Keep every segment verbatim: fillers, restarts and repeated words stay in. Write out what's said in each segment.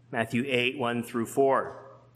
Matthew eight, one through four.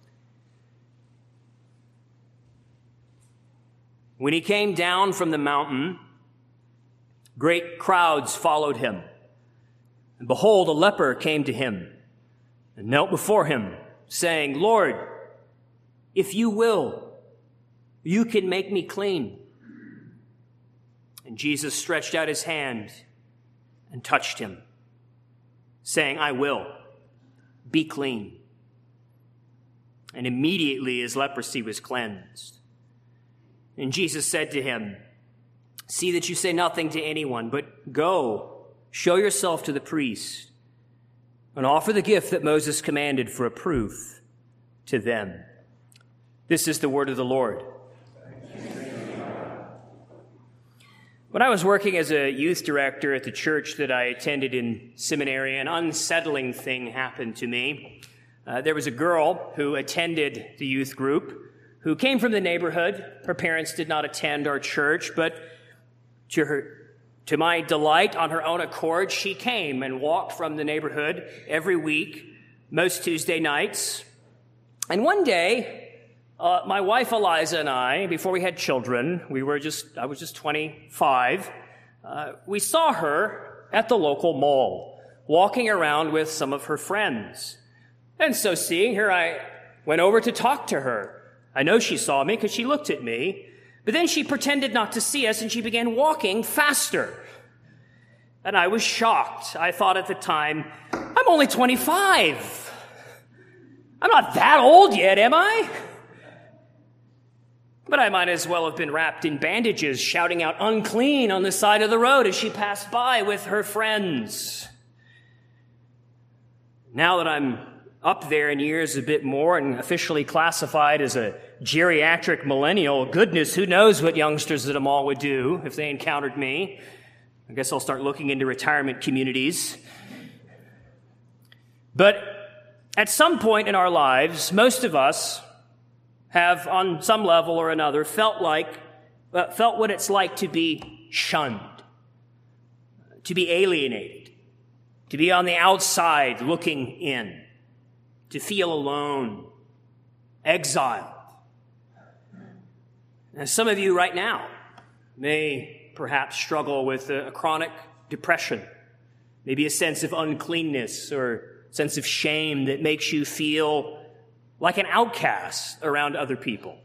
When he came down from the mountain, great crowds followed him. And behold, a leper came to him and knelt before him, saying, Lord, if you will, you can make me clean. And Jesus stretched out his hand and touched him, saying, I will, be clean. And immediately his leprosy was cleansed. And Jesus said to him, see that you say nothing to anyone, but go, show yourself to the priest, and offer the gift that Moses commanded for a proof to them. This is the word of the Lord. When I was working as a youth director at the church that I attended in seminary, an unsettling thing happened to me. Uh, there was a girl who attended the youth group who came from the neighborhood. Her parents did not attend our church, but to her, to my delight, on her own accord, she came and walked from the neighborhood every week, most Tuesday nights. And one day, uh, my wife Eliza and I, before we had children, we were just, I was just twenty-five, uh, we saw her at the local mall, walking around with some of her friends. And so seeing her, I went over to talk to her. I know she saw me because she looked at me, but then she pretended not to see us and she began walking faster. And I was shocked. I thought at the time, I'm only twenty-five. I'm not that old yet, am I? But I might as well have been wrapped in bandages, shouting out unclean on the side of the road as she passed by with her friends. Now that I'm up there in years a bit more and officially classified as a geriatric millennial, goodness, who knows what youngsters at a mall would do if they encountered me. I guess I'll start looking into retirement communities. But at some point in our lives, most of us have, on some level or another, felt like, uh, felt what it's like to be shunned, to be alienated, to be on the outside looking in, to feel alone, exiled. And some of you right now may perhaps struggle with a chronic depression, maybe a sense of uncleanness or sense of shame that makes you feel like an outcast around other people.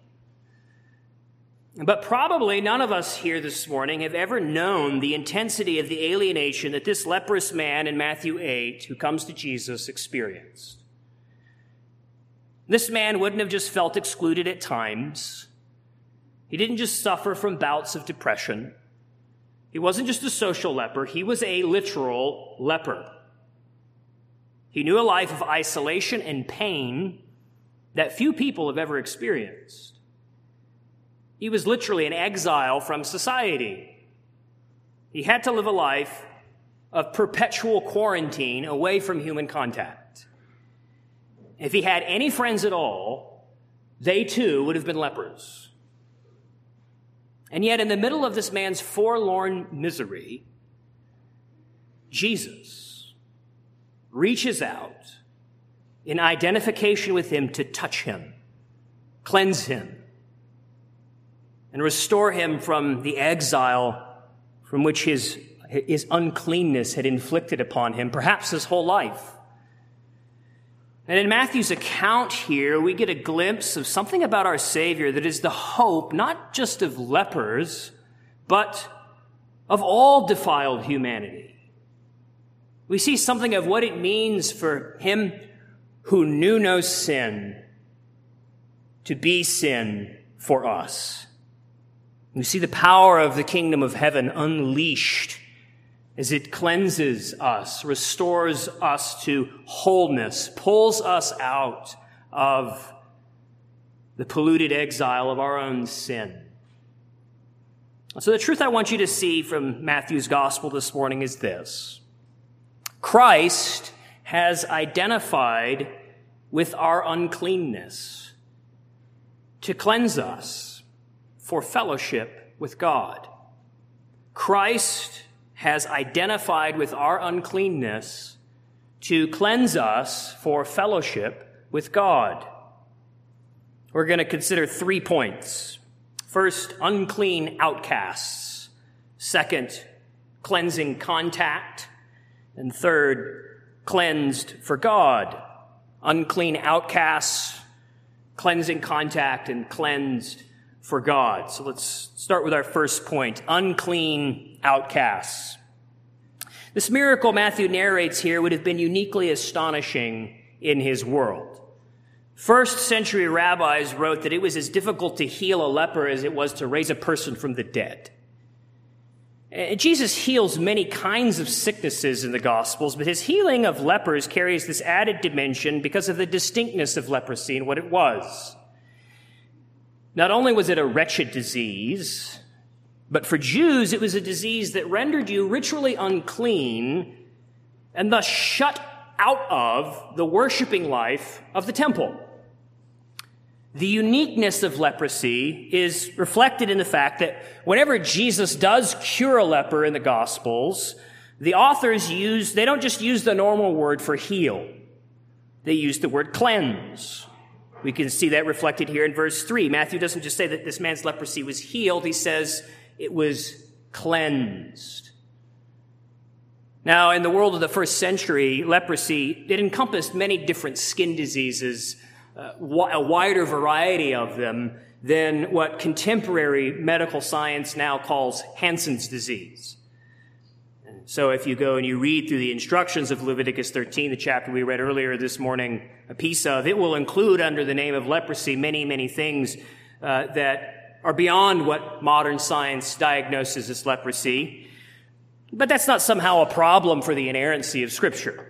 But probably none of us here this morning have ever known the intensity of the alienation that this leprous man in Matthew eight who comes to Jesus experienced. This man wouldn't have just felt excluded at times. He didn't just suffer from bouts of depression. He wasn't just a social leper. He was a literal leper. He knew a life of isolation and pain that few people have ever experienced. He was literally an exile from society. He had to live a life of perpetual quarantine away from human contact. If he had any friends at all, they too would have been lepers. And yet, in the middle of this man's forlorn misery, Jesus reaches out in identification with him to touch him, cleanse him, and restore him from the exile from which his, his uncleanness had inflicted upon him, perhaps his whole life. And in Matthew's account here, we get a glimpse of something about our Savior that is the hope, not just of lepers, but of all defiled humanity. We see something of what it means for him who knew no sin to be sin for us. We see the power of the kingdom of heaven unleashed as it cleanses us, restores us to wholeness, pulls us out of the polluted exile of our own sin. So the truth I want you to see from Matthew's gospel this morning is this. Christ has identified with our uncleanness to cleanse us for fellowship with God. Christ has identified with our uncleanness to cleanse us for fellowship with God. We're going to consider three points. First, unclean outcasts. Second, cleansing contact. And third, cleansed for God. Unclean outcasts, cleansing contact, and cleansed for God. So let's start with our first point, unclean outcasts. This miracle Matthew narrates here would have been uniquely astonishing in his world. First century rabbis wrote that it was as difficult to heal a leper as it was to raise a person from the dead. And Jesus heals many kinds of sicknesses in the Gospels, but his healing of lepers carries this added dimension because of the distinctness of leprosy and what it was. Not only was it a wretched disease, but for Jews, it was a disease that rendered you ritually unclean and thus shut out of the worshiping life of the temple. The uniqueness of leprosy is reflected in the fact that whenever Jesus does cure a leper in the Gospels, the authors use, they don't just use the normal word for heal. They use the word cleanse. We can see that reflected here in verse three. Matthew doesn't just say that this man's leprosy was healed. He says it was cleansed. Now, in the world of the first century, leprosy, it encompassed many different skin diseases, uh, a wider variety of them than what contemporary medical science now calls Hansen's disease. So if you go and you read through the instructions of Leviticus thirteen, the chapter we read earlier this morning, a piece of, it will include under the name of leprosy many, many things uh, that are beyond what modern science diagnoses as leprosy. But that's not somehow a problem for the inerrancy of Scripture.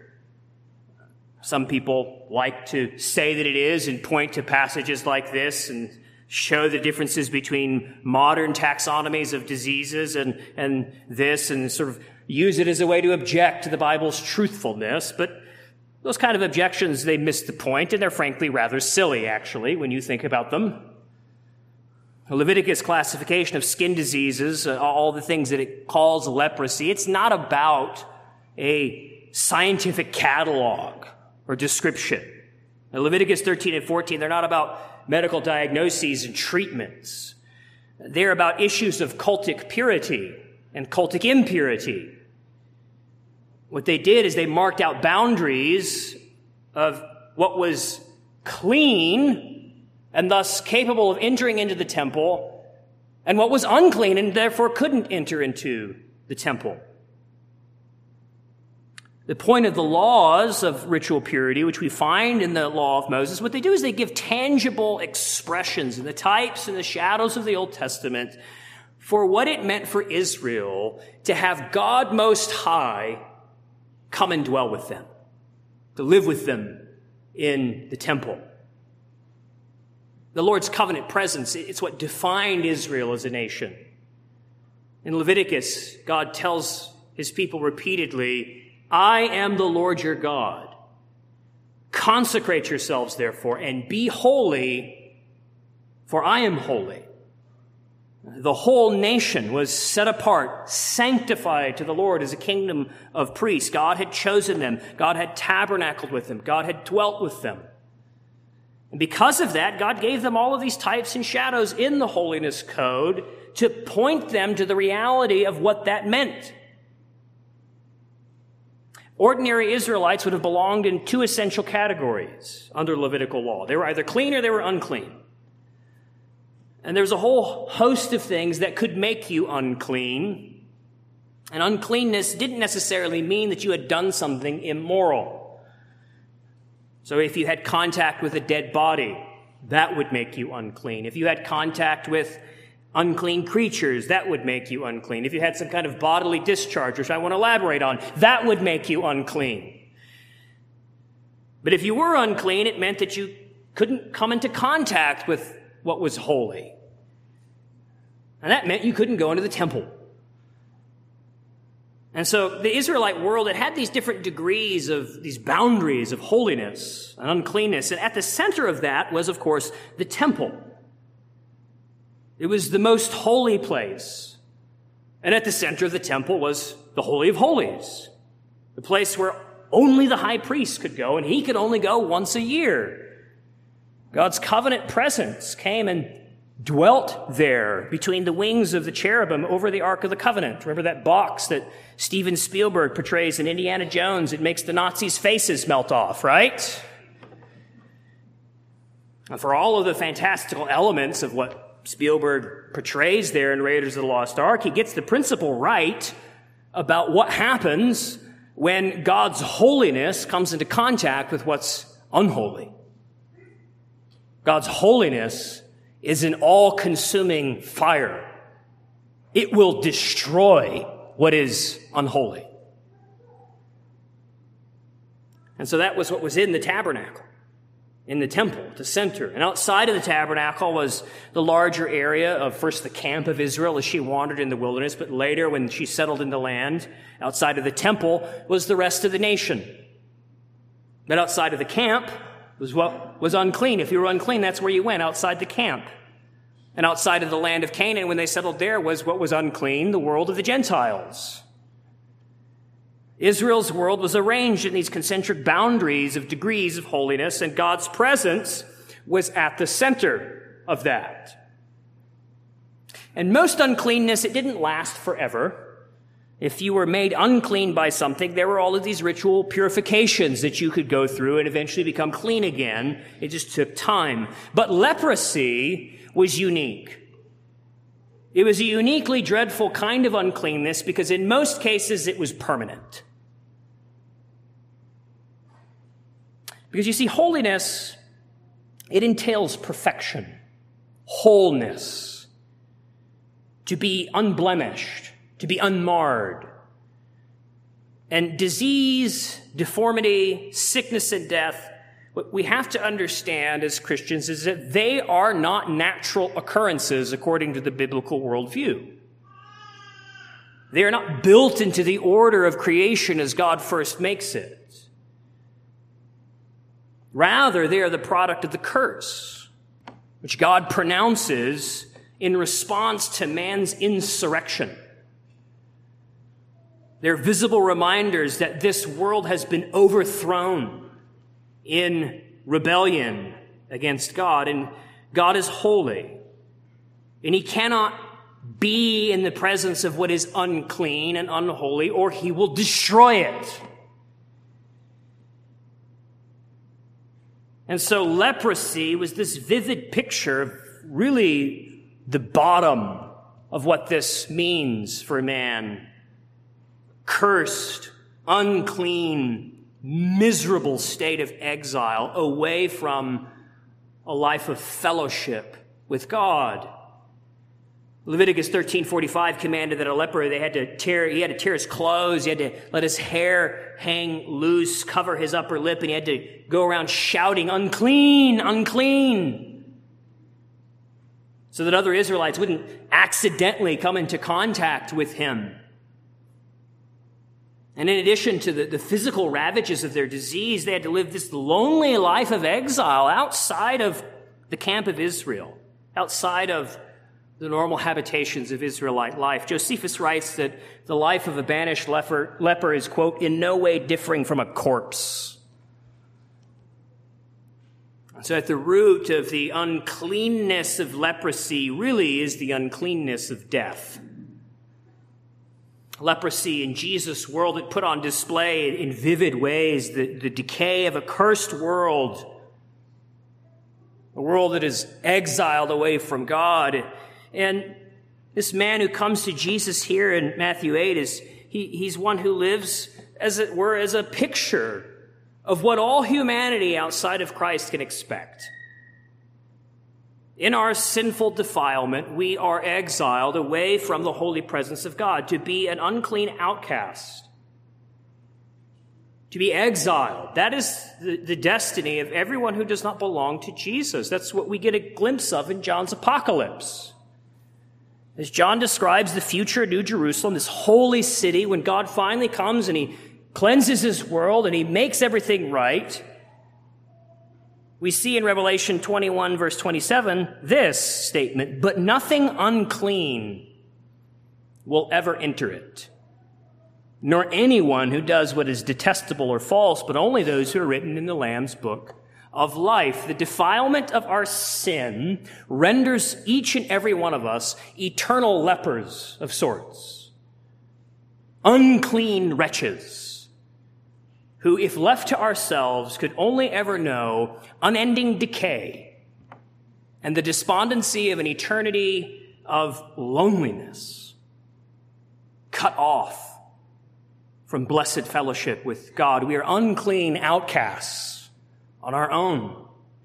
Some people like to say that it is and point to passages like this and show the differences between modern taxonomies of diseases and, and this and sort of use it as a way to object to the Bible's truthfulness. But those kind of objections, they miss the point, and they're frankly rather silly, actually, when you think about them. The Leviticus classification of skin diseases, uh, all the things that it calls leprosy, it's not about a scientific catalog or description. Now, Leviticus thirteen and fourteen, they're not about medical diagnoses and treatments. They're about issues of cultic purity and cultic impurity. What they did is they marked out boundaries of what was clean and thus capable of entering into the temple, and what was unclean and therefore couldn't enter into the temple. The point of the laws of ritual purity, which we find in the law of Moses, what they do is they give tangible expressions in the types and the shadows of the Old Testament for what it meant for Israel to have God Most High come and dwell with them, to live with them in the temple. The Lord's covenant presence, it's what defined Israel as a nation. In Leviticus, God tells his people repeatedly, I am the Lord your God. Consecrate yourselves, therefore, and be holy, for I am holy. The whole nation was set apart, sanctified to the Lord as a kingdom of priests. God had chosen them. God had tabernacled with them. God had dwelt with them. And because of that, God gave them all of these types and shadows in the holiness code to point them to the reality of what that meant. Ordinary Israelites would have belonged in two essential categories under Levitical law. They were either clean or they were unclean. And there's a whole host of things that could make you unclean. And uncleanness didn't necessarily mean that you had done something immoral. So if you had contact with a dead body, that would make you unclean. If you had contact with unclean creatures, that would make you unclean. If you had some kind of bodily discharge, which I want to elaborate on, that would make you unclean. But if you were unclean, it meant that you couldn't come into contact with what was holy. And that meant you couldn't go into the temple. And so the Israelite world, it had these different degrees of these boundaries of holiness and uncleanness. And at the center of that was, of course, the temple. It was the most holy place. And at the center of the temple was the Holy of Holies, the place where only the high priest could go, and he could only go once a year. God's covenant presence came and dwelt there between the wings of the cherubim over the Ark of the Covenant. Remember that box that Steven Spielberg portrays in Indiana Jones? It makes the Nazis' faces melt off, right? And for all of the fantastical elements of what Spielberg portrays there in Raiders of the Lost Ark, he gets the principle right about what happens when God's holiness comes into contact with what's unholy. God's holiness is an all-consuming fire. It will destroy what is unholy. And so that was what was in the tabernacle, in the temple, the center. And outside of the tabernacle was the larger area of first the camp of Israel as she wandered in the wilderness, but later when she settled in the land, outside of the temple was the rest of the nation. But outside of the camp was what was unclean. If you were unclean, that's where you went, outside the camp. And outside of the land of Canaan, when they settled there, was what was unclean, the world of the Gentiles. Israel's world was arranged in these concentric boundaries of degrees of holiness, and God's presence was at the center of that. And most uncleanness, it didn't last forever. If you were made unclean by something, there were all of these ritual purifications that you could go through and eventually become clean again. It just took time. But leprosy was unique. It was a uniquely dreadful kind of uncleanness because in most cases it was permanent. Because you see, holiness, it entails perfection, wholeness, to be unblemished, to be unmarred. And disease, deformity, sickness, and death, what we have to understand as Christians is that they are not natural occurrences according to the biblical worldview. They are not built into the order of creation as God first makes it. Rather, they are the product of the curse, which God pronounces in response to man's insurrection. They're visible reminders that this world has been overthrown in rebellion against God, and God is holy, and he cannot be in the presence of what is unclean and unholy, or he will destroy it. And so leprosy was this vivid picture of really the bottom of what this means for man. Cursed, unclean, miserable state of exile away from a life of fellowship with God. Leviticus thirteen forty-five commanded that a leper, they had to tear, he had to tear his clothes, he had to let his hair hang loose, cover his upper lip, and he had to go around shouting, unclean, unclean, so that other Israelites wouldn't accidentally come into contact with him. And in addition to the, the physical ravages of their disease, they had to live this lonely life of exile outside of the camp of Israel, outside of the normal habitations of Israelite life. Josephus writes that the life of a banished leper, leper is, quote, in no way differing from a corpse. So at the root of the uncleanness of leprosy really is the uncleanness of death. Leprosy in Jesus' world, it put on display in vivid ways the, the decay of a cursed world, a world that is exiled away from God. And this man who comes to Jesus here in Matthew eight is, he, he's one who lives, as it were, as a picture of what all humanity outside of Christ can expect. In our sinful defilement, we are exiled away from the holy presence of God, to be an unclean outcast, to be exiled. That is the, the destiny of everyone who does not belong to Jesus. That's what we get a glimpse of in John's apocalypse. As John describes the future New Jerusalem, this holy city, when God finally comes and he cleanses his world and he makes everything right, we see in Revelation twenty-one, verse twenty-seven, this statement, but nothing unclean will ever enter it. nor anyone who does what is detestable or false, but only those who are written in the Lamb's book of life. The defilement of our sin renders each and every one of us eternal lepers of sorts, unclean wretches, who, if left to ourselves, could only ever know unending decay and the despondency of an eternity of loneliness, cut off from blessed fellowship with God. We are unclean outcasts on our own.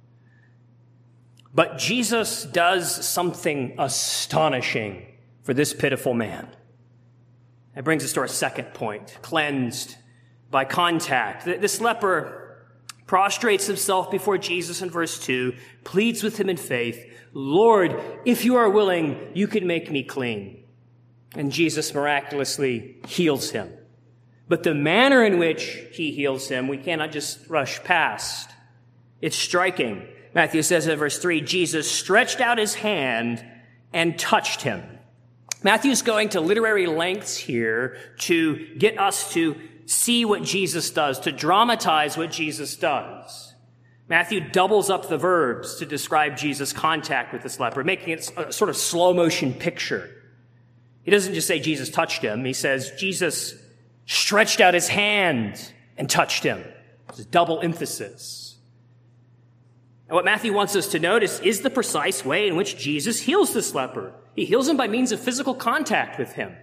But Jesus does something astonishing for this pitiful man. That brings us to our second point, cleansed by contact. This leper prostrates himself before Jesus in verse two, pleads with him in faith, Lord, if you are willing, you can make me clean. And Jesus miraculously heals him. But the manner in which he heals him, we cannot just rush past. It's striking. Matthew says in verse three, Jesus stretched out his hand and touched him. Matthew's going to literary lengths here to get us to see what Jesus does, to dramatize what Jesus does. Matthew doubles up the verbs to describe Jesus' contact with this leper, making it a sort of slow motion picture. He doesn't just say Jesus touched him. He says Jesus stretched out his hand and touched him. It's a double emphasis. And what Matthew wants us to notice is the precise way in which Jesus heals this leper. He heals him by means of physical contact with him.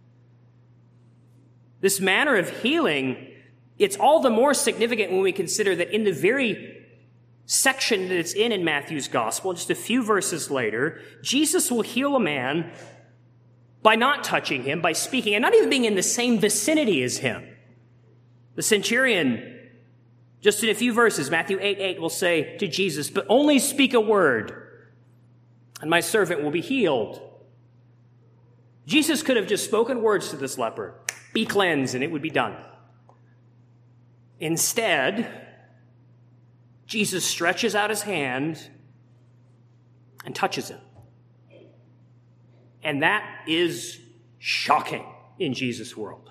This manner of healing, it's all the more significant when we consider that in the very section that it's in in Matthew's gospel, just a few verses later, Jesus will heal a man by not touching him, by speaking, and not even being in the same vicinity as him. The centurion, just in a few verses, Matthew eight eight, will say to Jesus, but only speak a word, and my servant will be healed. Jesus could have just spoken words to this leper, be cleansed, and it would be done. Instead, Jesus stretches out his hand and touches him. And that is shocking in Jesus' world.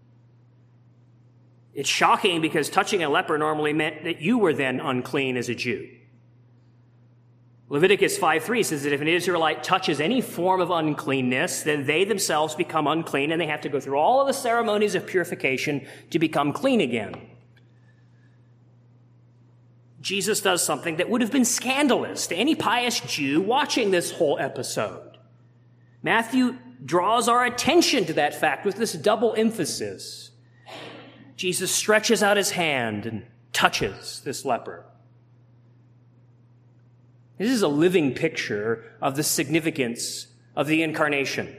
It's shocking because touching a leper normally meant that you were then unclean as a Jew. Leviticus five three says that if an Israelite touches any form of uncleanness, then they themselves become unclean and they have to go through all of the ceremonies of purification to become clean again. Jesus does something that would have been scandalous to any pious Jew watching this whole episode. Matthew draws our attention to that fact with this double emphasis. Jesus stretches out his hand and touches this leper. This is a living picture of the significance of the incarnation.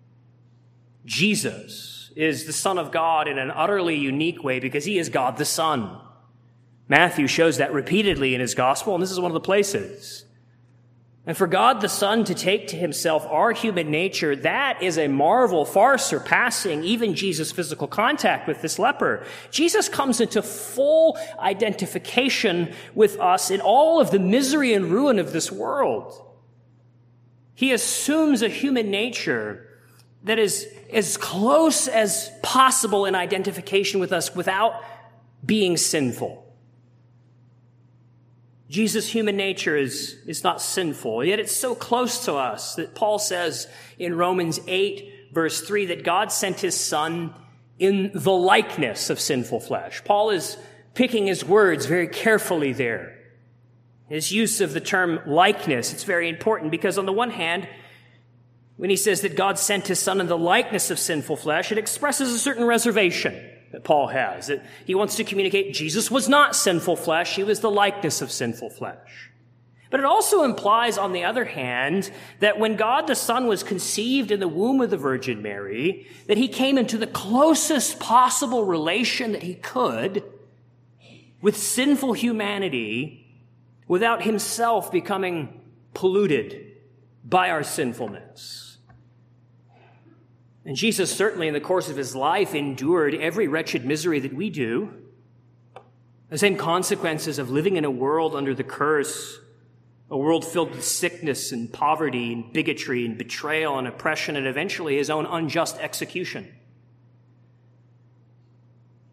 Jesus is the Son of God in an utterly unique way because he is God the Son. Matthew shows that repeatedly in his gospel, and this is one of the places. And for God the Son to take to himself our human nature, that is a marvel far surpassing even Jesus' physical contact with this leper. Jesus comes into full identification with us in all of the misery and ruin of this world. He assumes a human nature that is as close as possible in identification with us without being sinful. Jesus' human nature is, is not sinful, yet it's so close to us that Paul says in Romans eight, verse three, that God sent his Son in the likeness of sinful flesh. Paul is picking his words very carefully there. His use of the term likeness, it's very important because on the one hand, when he says that God sent his Son in the likeness of sinful flesh, it expresses a certain reservation that Paul has, that he wants to communicate Jesus was not sinful flesh, he was the likeness of sinful flesh. But it also implies, on the other hand, that when God the Son was conceived in the womb of the Virgin Mary, that he came into the closest possible relation that he could with sinful humanity without himself becoming polluted by our sinfulness. And Jesus certainly in the course of his life endured every wretched misery that we do. The same consequences of living in a world under the curse, a world filled with sickness and poverty and bigotry and betrayal and oppression and eventually his own unjust execution.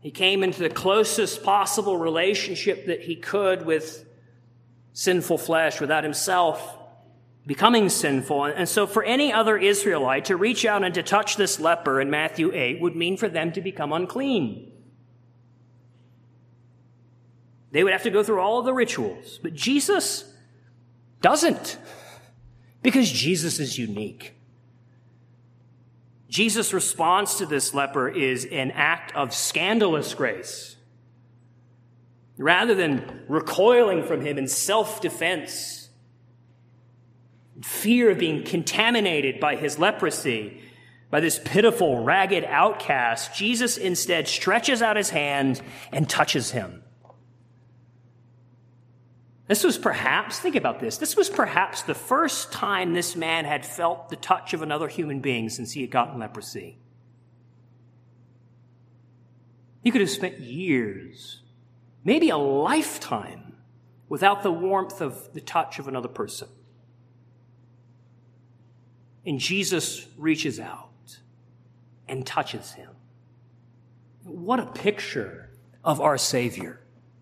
He came into the closest possible relationship that he could with sinful flesh without himself becoming sinful. And so for any other Israelite to reach out and to touch this leper in Matthew eight would mean for them to become unclean. They would have to go through all of the rituals. But Jesus doesn't, because Jesus is unique. Jesus' response to this leper is an act of scandalous grace. Rather than recoiling from him in self-defense, fear of being contaminated by his leprosy, by this pitiful, ragged outcast, Jesus instead stretches out his hand and touches him. This was perhaps, think about this, this was perhaps the first time this man had felt the touch of another human being since he had gotten leprosy. He could have spent years, maybe a lifetime, without the warmth of the touch of another person. And Jesus reaches out and touches him. What a picture of our Savior.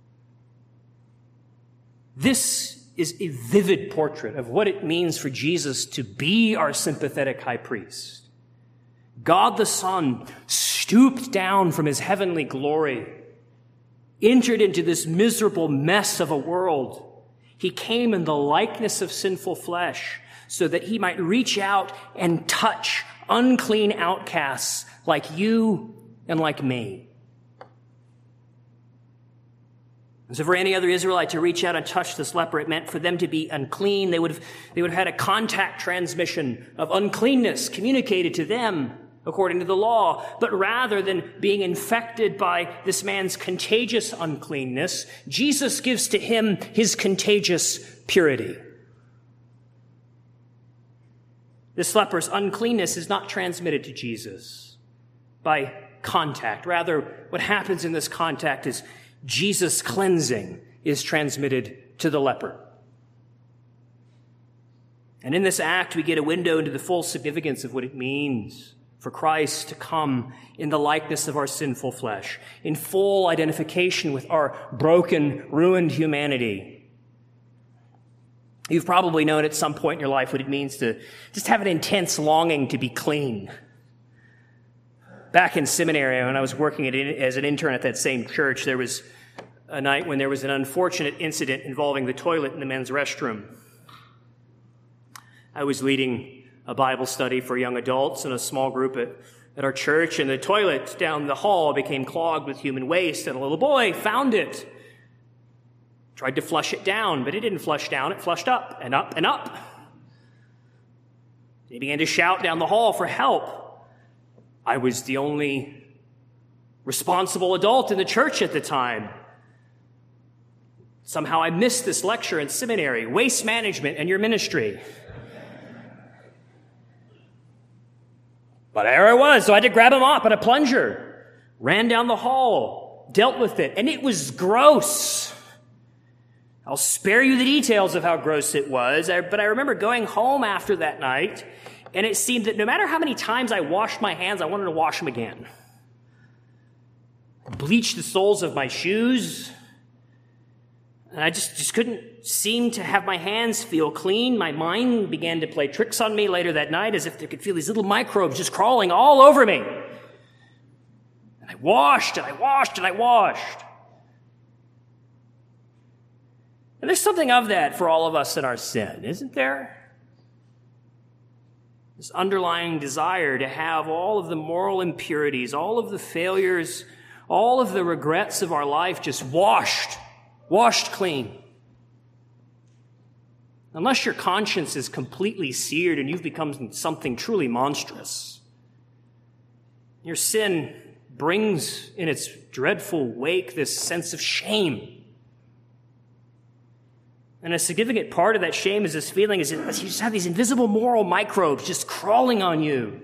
This is a vivid portrait of what it means for Jesus to be our sympathetic high priest. God the Son stooped down from his heavenly glory, entered into this miserable mess of a world. He came in the likeness of sinful flesh so that he might reach out and touch unclean outcasts like you and like me. And so for any other Israelite to reach out and touch this leper, it meant for them to be unclean. They would have, they would have had a contact transmission of uncleanness communicated to them according to the law. But rather than being infected by this man's contagious uncleanness, Jesus gives to him his contagious purity. This leper's uncleanness is not transmitted to Jesus by contact. Rather, what happens in this contact is Jesus' cleansing is transmitted to the leper. And in this act, we get a window into the full significance of what it means for Christ to come in the likeness of our sinful flesh, in full identification with our broken, ruined humanity. You've probably known at some point in your life what it means to just have an intense longing to be clean. Back in seminary, when I was working at, as an intern at that same church, there was a night when there was an unfortunate incident involving the toilet in the men's restroom. I was leading a Bible study for young adults in a small group at, at our church, and the toilet down the hall became clogged with human waste, and a little boy found it. Tried to flush it down, but it didn't flush down. It flushed up and up and up. He began to shout down the hall for help. I was the only responsible adult in the church at the time. Somehow I missed this lecture in seminary, waste management and your ministry. But there I was, so I had to grab him up at a plunger. Ran down the hall, dealt with it, and it was gross. I'll spare you the details of how gross it was, but I remember going home after that night, and it seemed that no matter how many times I washed my hands, I wanted to wash them again. I bleached the soles of my shoes, and I just, just couldn't seem to have my hands feel clean. My mind began to play tricks on me later that night as if they could feel these little microbes just crawling all over me. And I washed, and I washed, and I washed. And there's something of that for all of us in our sin, isn't there? This underlying desire to have all of the moral impurities, all of the failures, all of the regrets of our life just washed, washed clean. Unless your conscience is completely seared and you've become something truly monstrous. Your sin brings in its dreadful wake this sense of shame. And a significant part of that shame is this feeling is that you just have these invisible moral microbes just crawling on you.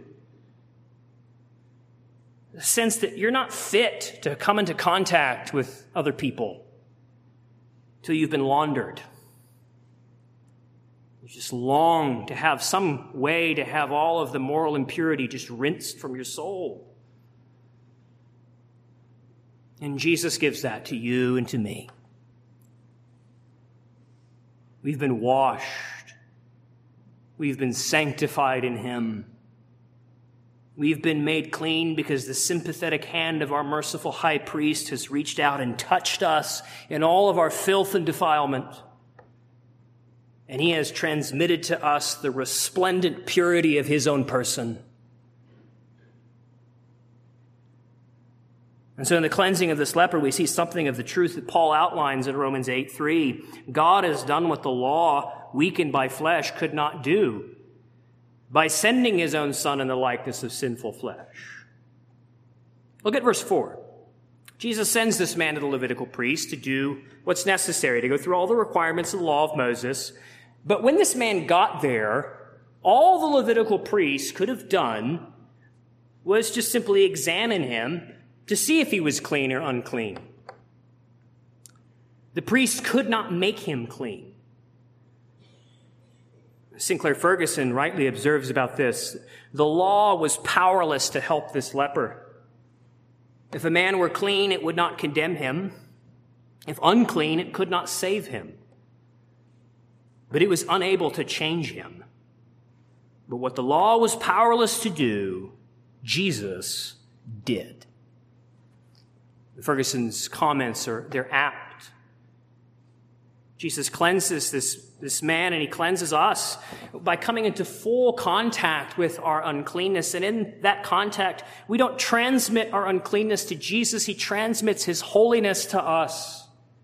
The sense that you're not fit to come into contact with other people till you've been laundered. You just long to have some way to have all of the moral impurity just rinsed from your soul. And Jesus gives that to you and to me. We've been washed. We've been sanctified in him. We've been made clean because the sympathetic hand of our merciful high priest has reached out and touched us in all of our filth and defilement. And he has transmitted to us the resplendent purity of his own person. And so in the cleansing of this leper, we see something of the truth that Paul outlines in Romans eight three. God has done what the law, weakened by flesh, could not do by sending his own Son in the likeness of sinful flesh. Look at verse four. Jesus sends this man to the Levitical priest to do what's necessary, to go through all the requirements of the law of Moses. But when this man got there, all the Levitical priest could have done was just simply examine him to see if he was clean or unclean. The priest could not make him clean. Sinclair Ferguson rightly observes about this: the law was powerless to help this leper. If a man were clean, it would not condemn him. If unclean, it could not save him. But it was unable to change him. But what the law was powerless to do, Jesus did. Ferguson's comments are, they're apt. Jesus cleanses this, this man, and he cleanses us by coming into full contact with our uncleanness. And in that contact, we don't transmit our uncleanness to Jesus. He transmits his holiness to us.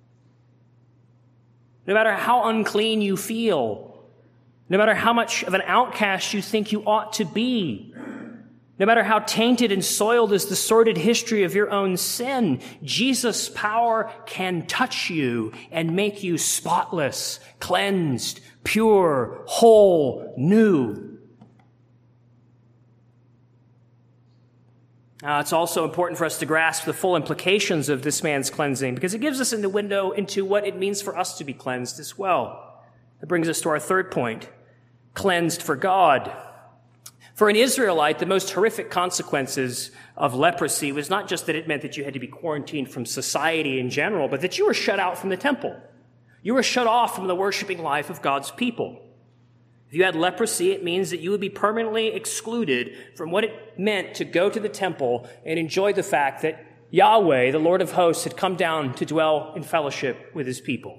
No matter how unclean you feel, no matter how much of an outcast you think you ought to be, no matter how tainted and soiled is the sordid history of your own sin, Jesus' power can touch you and make you spotless, cleansed, pure, whole, new. Uh, it's also important for us to grasp the full implications of this man's cleansing, because it gives us a window into what it means for us to be cleansed as well. That brings us to our third point: cleansed for God. For an Israelite, the most horrific consequences of leprosy was not just that it meant that you had to be quarantined from society in general, but that you were shut out from the temple. You were shut off from the worshiping life of God's people. If you had leprosy, it means that you would be permanently excluded from what it meant to go to the temple and enjoy the fact that Yahweh, the Lord of hosts, had come down to dwell in fellowship with his people.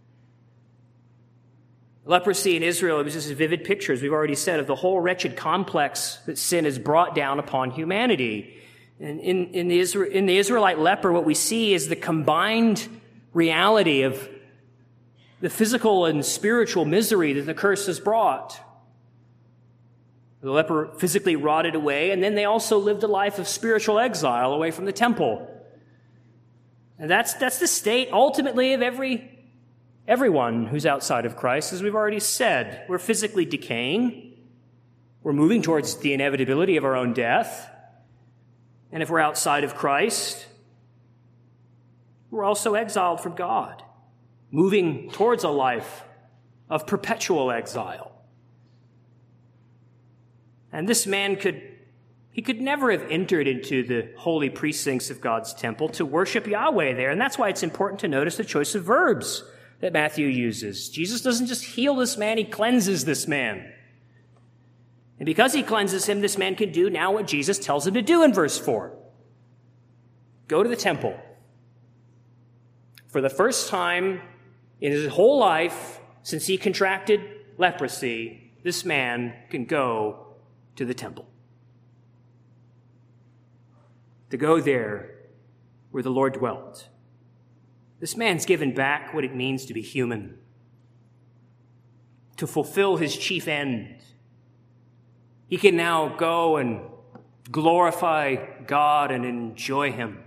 Leprosy in Israel, it was just vivid pictures, we've already said, of the whole wretched complex that sin has brought down upon humanity. And in, in, the, Isra- in the Israelite leper, what we see is the combined reality of the physical and spiritual misery that the curse has brought. The leper physically rotted away, and then they also lived a life of spiritual exile away from the temple. And that's, that's the state, ultimately, of every Everyone who's outside of Christ. As we've already said, we're physically decaying. We're moving towards the inevitability of our own death. And if we're outside of Christ, we're also exiled from God, moving towards a life of perpetual exile. And this man could, he could never have entered into the holy precincts of God's temple to worship Yahweh there. And that's why it's important to notice the choice of verbs that Matthew uses. Jesus doesn't just heal this man, he cleanses this man. And because he cleanses him, this man can do now what Jesus tells him to do in verse four. Go to the temple. For the first time in his whole life, since he contracted leprosy, this man can go to the temple. To go there where the Lord dwelt. This man's given back what it means to be human, to fulfill his chief end. He can now go and glorify God and enjoy him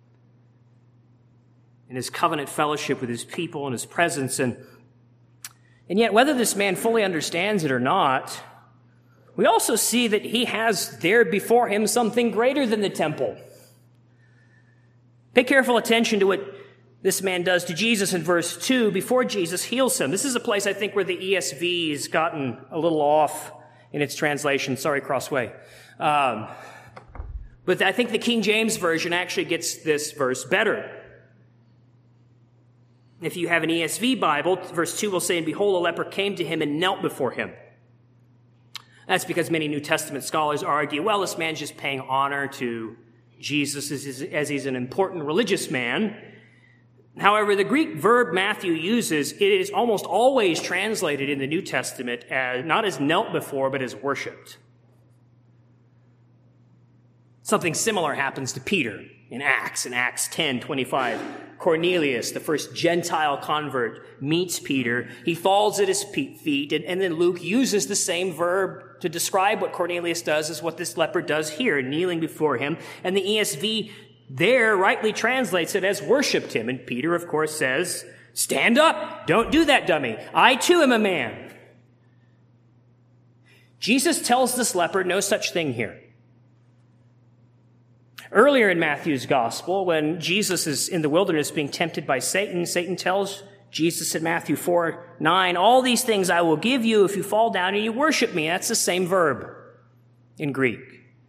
in his covenant fellowship with his people and his presence. And, and yet, whether this man fully understands it or not, we also see that he has there before him something greater than the temple. Pay careful attention to what this man does to Jesus in verse two before Jesus heals him. This is a place, I think, where the E S V has gotten a little off in its translation. Sorry, Crossway. Um, But I think the King James Version actually gets this verse better. If you have an E S V Bible, verse two will say, "And behold, a leper came to him and knelt before him." That's because many New Testament scholars argue, well, this man's just paying honor to Jesus as, as he's an important religious man. However, the Greek verb Matthew uses, it is almost always translated in the New Testament as not as knelt before, but as worshiped. Something similar happens to Peter in Acts, in Acts ten twenty-five. Cornelius, the first Gentile convert, meets Peter. He falls at his feet, and, and then Luke uses the same verb to describe what Cornelius does as what this leper does here, kneeling before him. And the E S V there rightly translates it as worshiped him. And Peter, of course, says, "Stand up. Don't do that, dummy. I too am a man." Jesus tells this leper no such thing here. Earlier in Matthew's gospel, when Jesus is in the wilderness being tempted by Satan, Satan tells Jesus in Matthew four nine, "All these things I will give you if you fall down and you worship me." That's the same verb in Greek.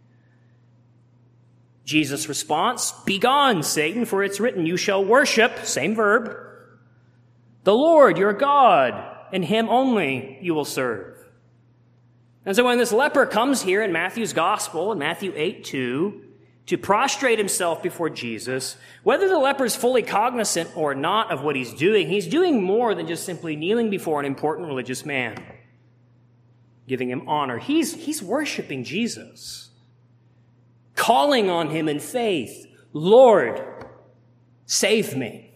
Jesus' response, "Begone, Satan, for it's written, you shall worship," same verb, "the Lord your God, and him only you will serve." And so when this leper comes here in Matthew's gospel, in Matthew eight two, to prostrate himself before Jesus, whether the leper is fully cognizant or not of what he's doing, he's doing more than just simply kneeling before an important religious man, giving him honor. He's, he's worshiping Jesus, calling on him in faith. "Lord, save me."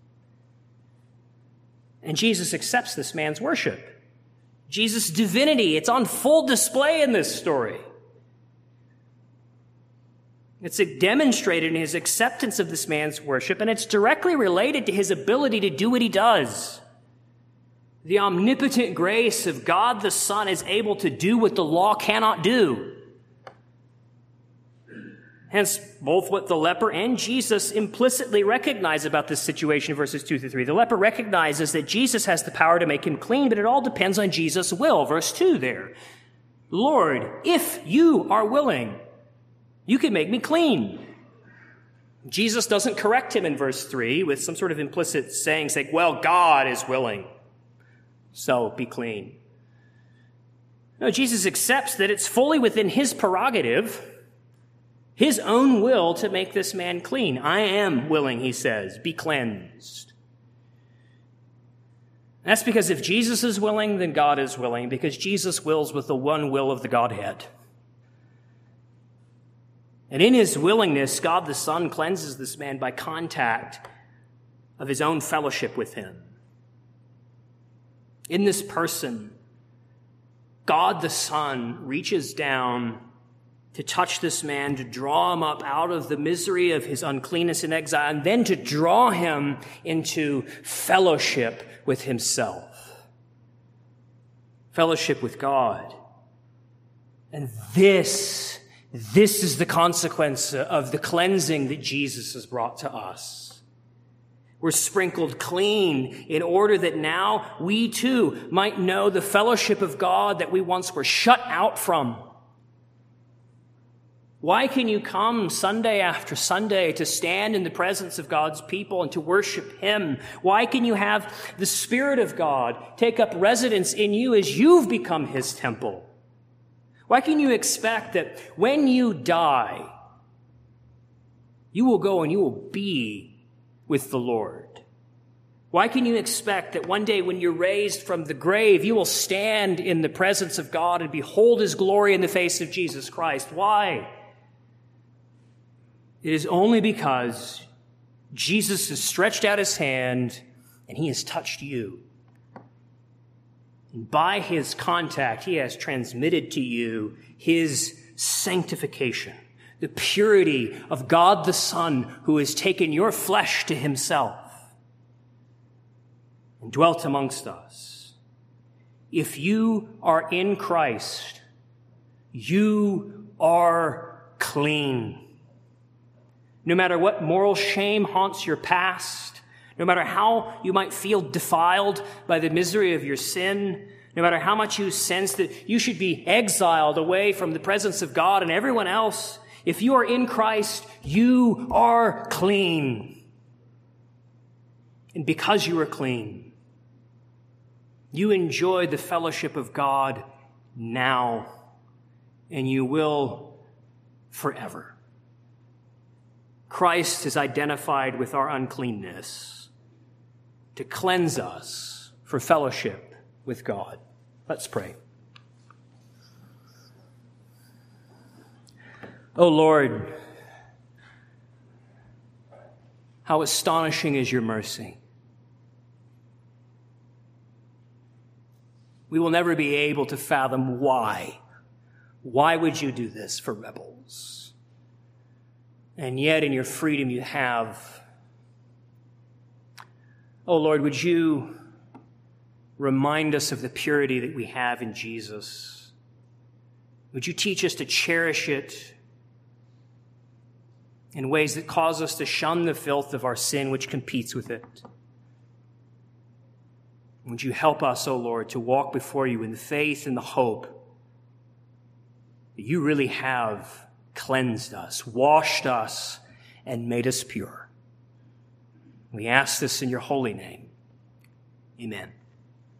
And Jesus accepts this man's worship. Jesus' divinity, it's on full display in this story. It's demonstrated in his acceptance of this man's worship, and it's directly related to his ability to do what he does. The omnipotent grace of God the Son is able to do what the law cannot do. Hence, both what the leper and Jesus implicitly recognize about this situation, verses two through three. The leper recognizes that Jesus has the power to make him clean, but it all depends on Jesus' will. Verse two there. "Lord, if you are willing, you can make me clean." Jesus doesn't correct him in verse three with some sort of implicit saying, saying, "Well, God is willing, so be clean." No, Jesus accepts that it's fully within his prerogative, his own will, to make this man clean. "I am willing," he says, "be cleansed." That's because if Jesus is willing, then God is willing, because Jesus wills with the one will of the Godhead. And in his willingness, God the Son cleanses this man by contact of his own fellowship with him. In this person, God the Son reaches down to touch this man, to draw him up out of the misery of his uncleanness and exile, and then to draw him into fellowship with himself. Fellowship with God. And this This is the consequence of the cleansing that Jesus has brought to us. We're sprinkled clean in order that now we too might know the fellowship of God that we once were shut out from. Why can you come Sunday after Sunday to stand in the presence of God's people and to worship him? Why can you have the Spirit of God take up residence in you as you've become his temple? Why can you expect that when you die, you will go and you will be with the Lord? Why can you expect that one day when you're raised from the grave, you will stand in the presence of God and behold his glory in the face of Jesus Christ? Why? It is only because Jesus has stretched out his hand and he has touched you. And by his contact, he has transmitted to you his sanctification, the purity of God the Son who has taken your flesh to himself and dwelt amongst us. If you are in Christ, you are clean. No matter what moral shame haunts your past, no matter how you might feel defiled by the misery of your sin, no matter how much you sense that you should be exiled away from the presence of God and everyone else, If you are in Christ, you are clean. And because you are clean, you enjoy the fellowship of God now, and you will forever. Christ is identified with our uncleanness to cleanse us for fellowship with God. Let's pray. O Lord, how astonishing is your mercy. We will never be able to fathom why. Why would you do this for rebels? And yet in your freedom you have. Oh Lord, would you remind us of the purity that we have in Jesus? Would you teach us to cherish it in ways that cause us to shun the filth of our sin which competes with it? Would you help us, O Lord, to walk before you in the faith and the hope that you really have cleansed us, washed us, and made us pure. We ask this in your holy name. Amen.